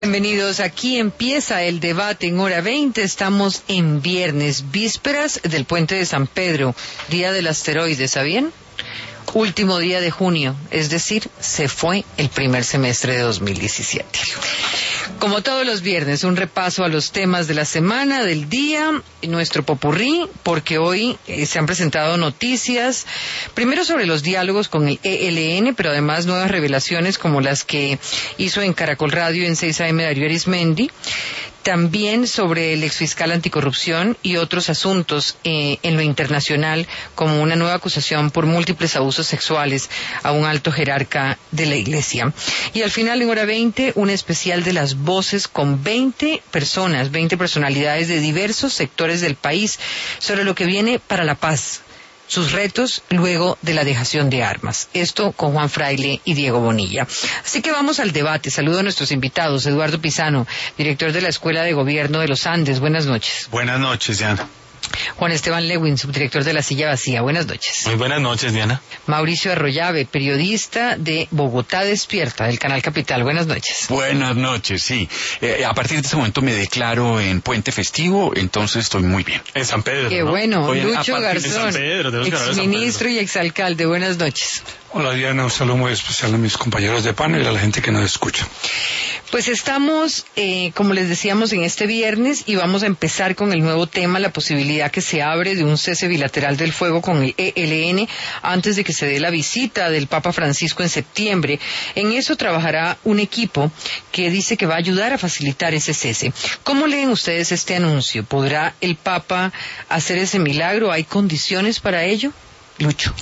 Bienvenidos, aquí empieza el debate en hora 20, estamos en viernes, vísperas del puente de San Pedro, día del asteroide, ¿sabían? Último día de junio, es decir, se fue el primer semestre de 2017. Como todos los viernes, un repaso a los temas de la semana, del día, nuestro popurrí, porque hoy se han presentado noticias, primero sobre los diálogos con el ELN, pero además nuevas revelaciones como las que hizo en Caracol Radio en 6 AM Darío Arizmendi, también sobre el exfiscal anticorrupción y otros asuntos en lo internacional, como una nueva acusación por múltiples abusos sexuales a un alto jerarca de la Iglesia. Y al final, en hora 20, un especial de las voces con 20 personas, 20 personalidades de diversos sectores del país sobre lo que viene para la paz, sus retos luego de la dejación de armas. Esto con Juan Fraile y Diego Bonilla. Así que vamos al debate. Saludo a nuestros invitados. Eduardo Pisano, director de la Escuela de Gobierno de los Andes. Buenas noches. Buenas noches, Diana. Juan Esteban Lewin, subdirector de La Silla Vacía. Buenas noches. Muy buenas noches, Diana. Mauricio Arroyave, periodista de Bogotá Despierta, del Canal Capital. Buenas noches. Buenas noches, sí. A partir de este momento me declaro en puente festivo, entonces estoy muy bien. En San Pedro, Qué ¿no? bueno. Oye, Lucho Garzón, exministro y exalcalde. Buenas noches. Hola, Diana, un saludo muy especial a mis compañeros de panel y a la gente que nos escucha. Pues estamos, como les decíamos, en este viernes y vamos a empezar con el nuevo tema, la posibilidad que se abre de un cese bilateral del fuego con el ELN antes de que se dé la visita del Papa Francisco en septiembre. En eso trabajará un equipo que dice que va a ayudar a facilitar ese cese. ¿Cómo leen ustedes este anuncio? ¿Podrá el Papa hacer ese milagro? ¿Hay condiciones para ello? Lucho.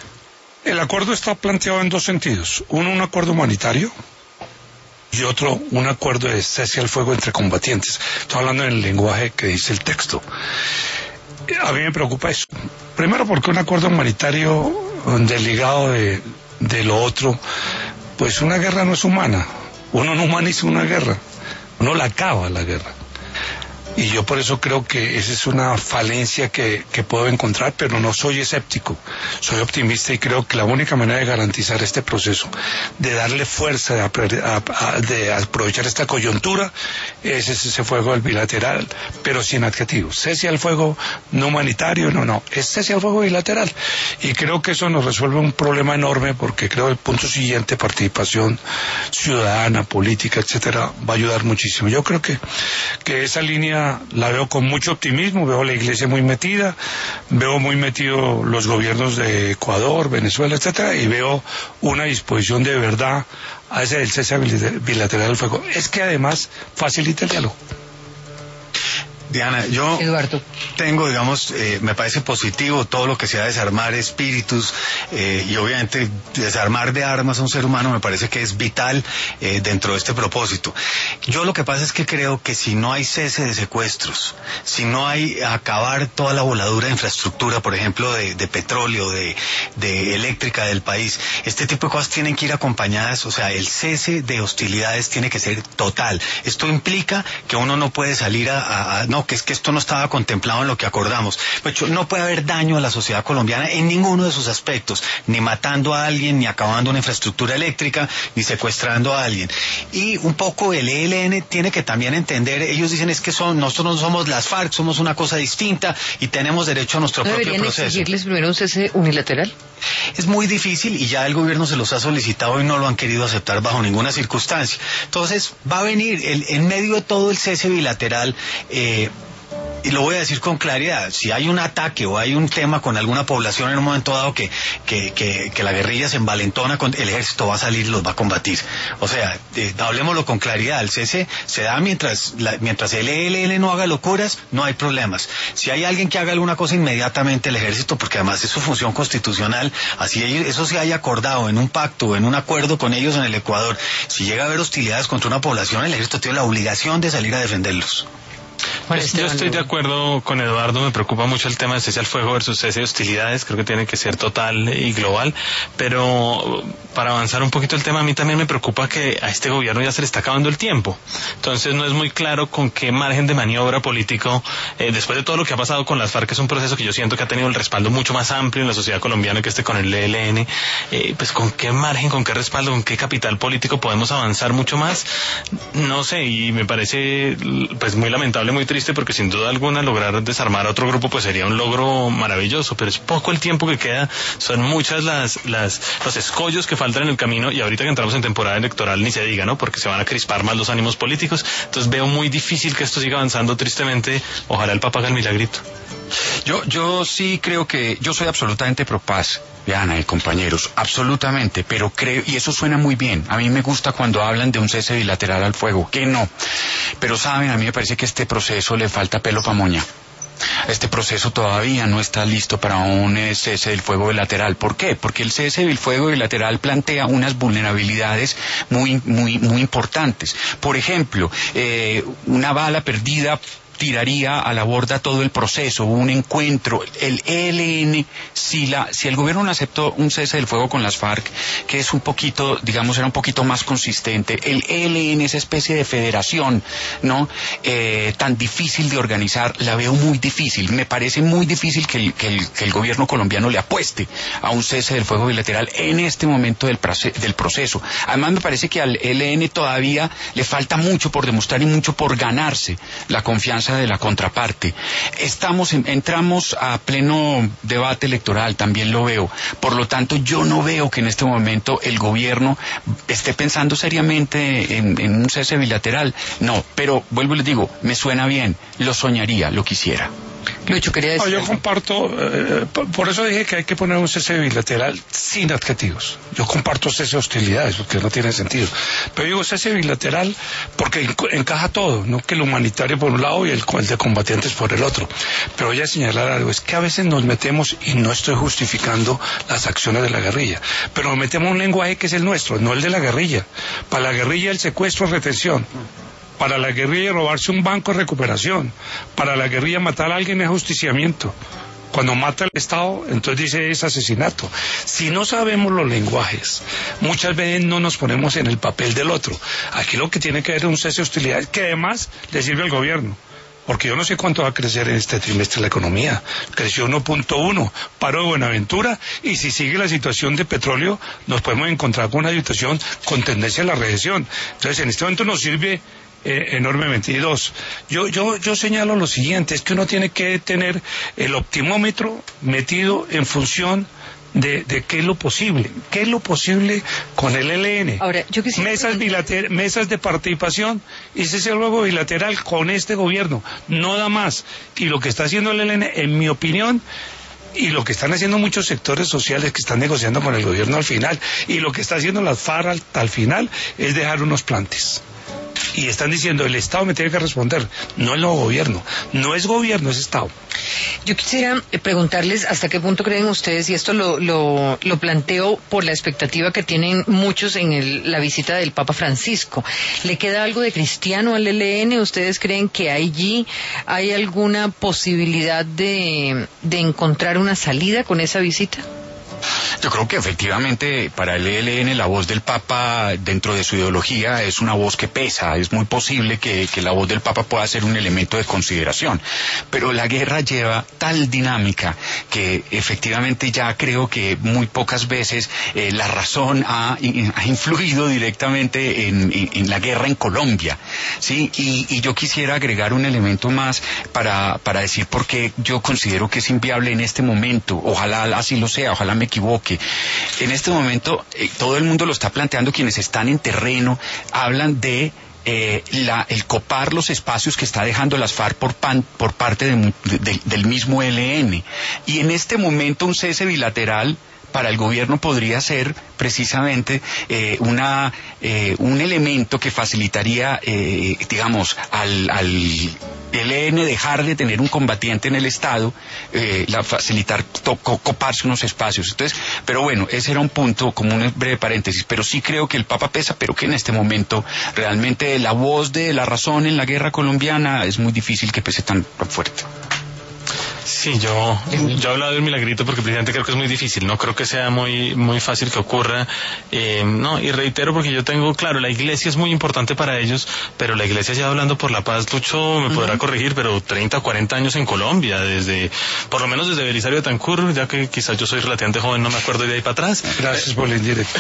El acuerdo está planteado en dos sentidos. Uno, un acuerdo humanitario, y otro, un acuerdo de cese al fuego entre combatientes. Estoy hablando en el lenguaje que dice el texto. A mí me preocupa eso. Primero porque un acuerdo humanitario desligado de lo otro, pues una guerra no es humana. Uno no humaniza una guerra, uno la acaba la guerra. Y yo por eso creo que esa es una falencia que puedo encontrar, pero no soy escéptico, soy optimista y creo que la única manera de garantizar este proceso, de darle fuerza, de aprovechar esta coyuntura, es ese fuego del bilateral, pero sin adjetivos. Cese al fuego no humanitario, no, es cese al fuego bilateral. Y creo que eso nos resuelve un problema enorme, porque creo que el punto siguiente, participación ciudadana, política, etcétera, va a ayudar muchísimo. Yo creo que esa línea la veo con mucho optimismo, veo la Iglesia muy metida, veo muy metido los gobiernos de Ecuador, Venezuela, etcétera, y veo una disposición de verdad a ese del cese bilateral del fuego. Es que además facilita el diálogo. Diana, yo Eduardo. tengo, digamos, me parece positivo todo lo que sea desarmar espíritus y obviamente desarmar de armas a un ser humano me parece que es vital dentro de este propósito. Yo lo que pasa es que creo que si no hay cese de secuestros, si no hay acabar toda la voladura de infraestructura, por ejemplo, de petróleo, de eléctrica del país, este tipo de cosas tienen que ir acompañadas, o sea, el cese de hostilidades tiene que ser total. Esto implica que uno no puede salir no, que es que esto no estaba contemplado en lo que acordamos. Pues no puede haber daño a la sociedad colombiana en ninguno de sus aspectos, ni matando a alguien, ni acabando una infraestructura eléctrica, ni secuestrando a alguien. Y un poco el ELN tiene que también entender, ellos dicen es que nosotros no somos las FARC, somos una cosa distinta y tenemos derecho a nuestro propio proceso. ¿No deberían exigirles primero un cese unilateral? Es muy difícil y ya el gobierno se los ha solicitado y no lo han querido aceptar bajo ninguna circunstancia. Entonces va a venir en medio de todo el cese bilateral, y lo voy a decir con claridad, si hay un ataque o hay un tema con alguna población en un momento dado que la guerrilla se envalentona, el ejército va a salir y los va a combatir. O sea, hablemoslo con claridad, el cese se da mientras el ELN no haga locuras, no hay problemas. Si hay alguien que haga alguna cosa, inmediatamente el ejército, porque además es su función constitucional, así eso se haya acordado en un pacto, en un acuerdo con ellos en el Ecuador, si llega a haber hostilidades contra una población, el ejército tiene la obligación de salir a defenderlos. Yo estoy de acuerdo con Eduardo, me preocupa mucho el tema de cese al fuego versus cese de hostilidades, creo que tiene que ser total y global, pero para avanzar un poquito el tema, a mí también me preocupa que a este gobierno ya se le está acabando el tiempo, entonces no es muy claro con qué margen de maniobra político, después de todo lo que ha pasado con las FARC, que es un proceso que yo siento que ha tenido el respaldo mucho más amplio en la sociedad colombiana que con el ELN, pues con qué margen, con qué respaldo, con qué capital político podemos avanzar mucho más, no sé, y me parece pues muy lamentable, muy triste, porque sin duda alguna lograr desarmar a otro grupo pues sería un logro maravilloso, pero es poco el tiempo que queda, son muchas los escollos que faltan en el camino, y ahorita que entramos en temporada electoral ni se diga, ¿no? Porque se van a crispar más los ánimos políticos, entonces veo muy difícil que esto siga avanzando, tristemente, ojalá el Papa haga el milagrito. Yo sí creo que yo soy absolutamente pro paz, Diana y compañeros, absolutamente, pero creo, y eso suena muy bien, a mí me gusta cuando hablan de un cese bilateral al fuego, que no, pero saben, a mí me parece que este proceso le falta pelo pa' moña. Este proceso todavía no está listo para un cese del fuego bilateral. ¿Por qué? Porque el cese del fuego bilateral plantea unas vulnerabilidades muy importantes. Por ejemplo, una bala perdida tiraría a la borda todo el proceso, un encuentro. El ELN, si el gobierno no aceptó un cese del fuego con las FARC, que es un poquito, digamos, era un poquito más consistente, el ELN, esa especie de federación, ¿no? Tan difícil de organizar, la veo muy difícil. Me parece muy difícil que el gobierno colombiano le apueste a un cese del fuego bilateral en este momento del proceso. Además, me parece que al ELN todavía le falta mucho por demostrar y mucho por ganarse la confianza de la contraparte. Entramos a pleno debate electoral, también lo veo. Por lo tanto, yo no veo que en este momento el gobierno esté pensando seriamente en un cese bilateral. No, pero vuelvo y les digo, me suena bien, lo soñaría, lo quisiera. Lucho, quería decir. Yo comparto, por eso dije que hay que poner un cese bilateral sin adjetivos. Yo comparto cese de hostilidades, porque no tiene sentido. Pero digo cese bilateral porque encaja todo, ¿no? Que el humanitario por un lado y el de combatientes por el otro. Pero voy a señalar algo, es que a veces nos metemos, y no estoy justificando las acciones de la guerrilla, pero nos metemos un lenguaje que es el nuestro, no el de la guerrilla. Para la guerrilla el secuestro es retención. Para la guerrilla robarse un banco es recuperación. Para la guerrilla matar a alguien es justiciamiento. Cuando mata el Estado, entonces dice es asesinato. Si no sabemos los lenguajes, muchas veces no nos ponemos en el papel del otro. Aquí lo que tiene que haber es un cese de hostilidades que además le sirve al gobierno. Porque yo no sé cuánto va a crecer en este trimestre la economía. Creció 1.1, paro de Buenaventura, y si sigue la situación de petróleo, nos podemos encontrar con una situación con tendencia a la recesión. Entonces, en este momento nos sirve enormemente. Y dos, yo señalo lo siguiente, es que uno tiene que tener el optimómetro metido en función de qué es lo posible con el ELN. Ahora, yo quisiera... mesas de participación, y ese es el juego bilateral con este gobierno, no da más. Y lo que está haciendo el ELN, en mi opinión, y lo que están haciendo muchos sectores sociales que están negociando con el gobierno al final, y lo que está haciendo las FARC al final, es dejar unos plantes. Y están diciendo, el Estado me tiene que responder, no el nuevo gobierno. No es gobierno, es Estado. Yo quisiera preguntarles hasta qué punto creen ustedes, y esto lo planteo por la expectativa que tienen muchos en la visita del Papa Francisco. ¿Le queda algo de cristiano al ELN? ¿Ustedes creen que allí hay alguna posibilidad de encontrar una salida con esa visita? Yo creo que efectivamente para el ELN la voz del Papa dentro de su ideología es una voz que pesa. Es muy posible que la voz del Papa pueda ser un elemento de consideración, pero la guerra lleva tal dinámica que efectivamente ya creo que muy pocas veces la razón ha influido directamente en la guerra en Colombia, ¿sí? Y yo quisiera agregar un elemento más para decir por qué yo considero que es inviable en este momento. Ojalá así lo sea, ojalá me equivoque. En este momento todo el mundo lo está planteando, quienes están en terreno hablan de el copar los espacios que está dejando las FARC por parte del mismo ELN. Y en este momento un cese bilateral para el gobierno podría ser precisamente un elemento que facilitaría, digamos, el ELN dejar de tener un combatiente en el Estado, facilitar coparse unos espacios. Entonces, pero bueno, ese era un punto como un breve paréntesis, pero sí creo que el Papa pesa, pero que en este momento realmente la voz de la razón en la guerra colombiana es muy difícil que pese tan fuerte. Sí, yo he hablado de un milagrito porque precisamente creo que es muy difícil, no creo que sea muy fácil que ocurra, no, y reitero porque yo tengo, claro, la iglesia es muy importante para ellos, pero la iglesia lleva hablando por la paz, Lucho me podrá corregir, pero 30 o 40 años en Colombia, por lo menos desde Belisario Betancur, ya que quizás yo soy relativamente joven, no me acuerdo de ahí para atrás. Gracias por el indirecto.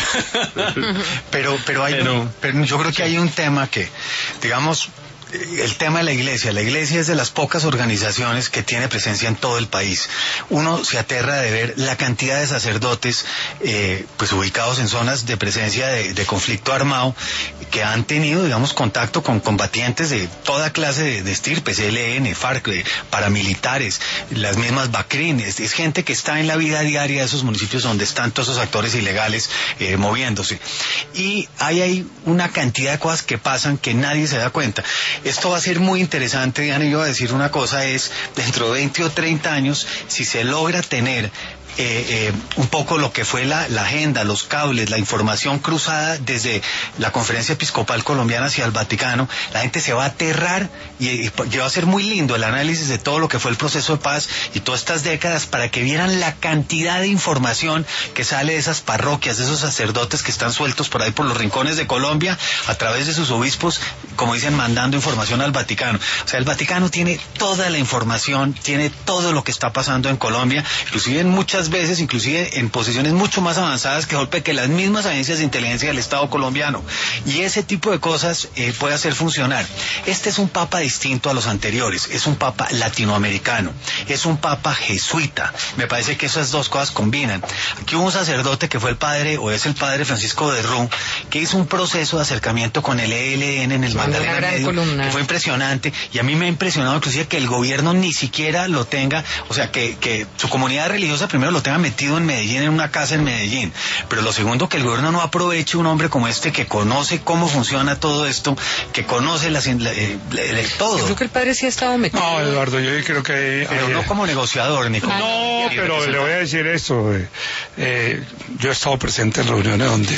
pero yo creo que hay un tema que, digamos, el tema de la iglesia es de las pocas organizaciones que tiene presencia en todo el país. Uno se aterra de ver la cantidad de sacerdotes pues ubicados en zonas de presencia de conflicto armado que han tenido, digamos, contacto con combatientes de toda clase de estirpes, ELN, FARC, paramilitares, las mismas BACRIN, es gente que está en la vida diaria de esos municipios donde están todos esos actores ilegales moviéndose. Y hay una cantidad de cosas que pasan que nadie se da cuenta. Esto va a ser muy interesante, Diana, y yo voy a decir una cosa, es dentro de 20 o 30 años, si se logra tener un poco lo que fue la agenda, los cables, la información cruzada desde la Conferencia Episcopal Colombiana hacia el Vaticano, la gente se va a aterrar y va a ser muy lindo el análisis de todo lo que fue el proceso de paz y todas estas décadas para que vieran la cantidad de información que sale de esas parroquias, de esos sacerdotes que están sueltos por ahí por los rincones de Colombia a través de sus obispos, como dicen, mandando información al Vaticano. O sea, el Vaticano tiene toda la información, tiene todo lo que está pasando en Colombia, inclusive en muchas veces, inclusive en posiciones mucho más avanzadas que las mismas agencias de inteligencia del Estado colombiano. Y ese tipo de cosas puede hacer funcionar. Este es un papa distinto a los anteriores, es un papa latinoamericano, es un papa jesuita. Me parece que esas dos cosas combinan. Aquí hubo un sacerdote que fue el padre Francisco de Rú, que hizo un proceso de acercamiento con el ELN en el Magdalena Medio, que fue impresionante, y a mí me ha impresionado inclusive que el gobierno ni siquiera lo tenga, o sea, que su comunidad religiosa primero lo tenga metido en Medellín, en una casa en Medellín, pero lo segundo, que el gobierno no aproveche un hombre como este que conoce cómo funciona todo esto, que conoce todo. Yo creo que el padre sí ha estado metido. No, Eduardo, yo creo que... Pero no como negociador, ni como... No, pero le voy a decir esto. Yo he estado presente en reuniones donde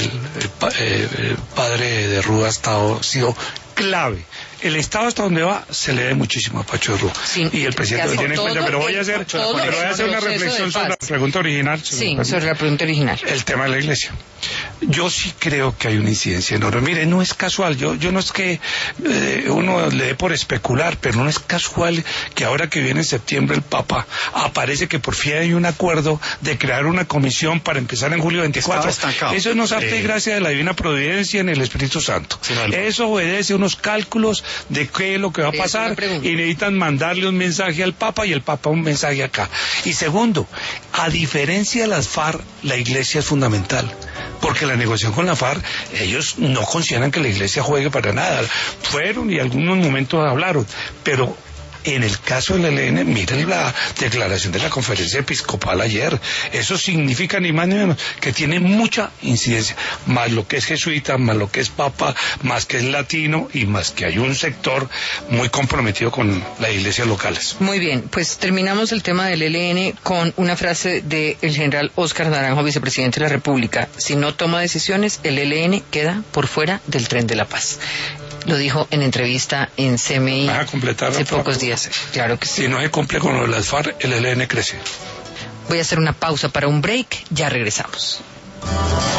el padre de Rú ha sido clave. El Estado hasta donde va se le dé muchísimo a Pacho de Rú. Sí, y el presidente lo tiene en cuenta, pero voy a hacer una reflexión sobre la pregunta original. Sí, sobre la pregunta original. El tema de la iglesia. Yo sí creo que hay una incidencia enorme. Mire, no es casual, yo no es que uno le dé por especular, pero no es casual que ahora que viene en septiembre el Papa aparece que por fin hay un acuerdo de crear una comisión para empezar en julio 24. Eso no es arte y gracia de la divina providencia en el Espíritu Santo. Sí, eso obedece a unos cálculos de qué es lo que va a pasar y necesitan mandarle un mensaje al Papa y el Papa un mensaje acá. Y segundo, a diferencia de las FARC, la iglesia es fundamental. Porque la negociación con la FARC, ellos no consideran que la iglesia juegue para nada. Fueron y algunos momentos hablaron, pero en el caso del ELN, miren la declaración de la Conferencia Episcopal ayer. Eso significa ni más ni menos que tiene mucha incidencia, más lo que es jesuita, más lo que es papa, más que es latino y más que hay un sector muy comprometido con las iglesias locales. Muy bien, pues terminamos el tema del ELN con una frase del general Óscar Naranjo, vicepresidente de la República: si no toma decisiones, el ELN queda por fuera del tren de la paz. Lo dijo en entrevista en CMI hace pocos días. Claro que sí. Si no se cumple con lo de las FARC, el ELN crece. Voy a hacer una pausa para un break, ya regresamos.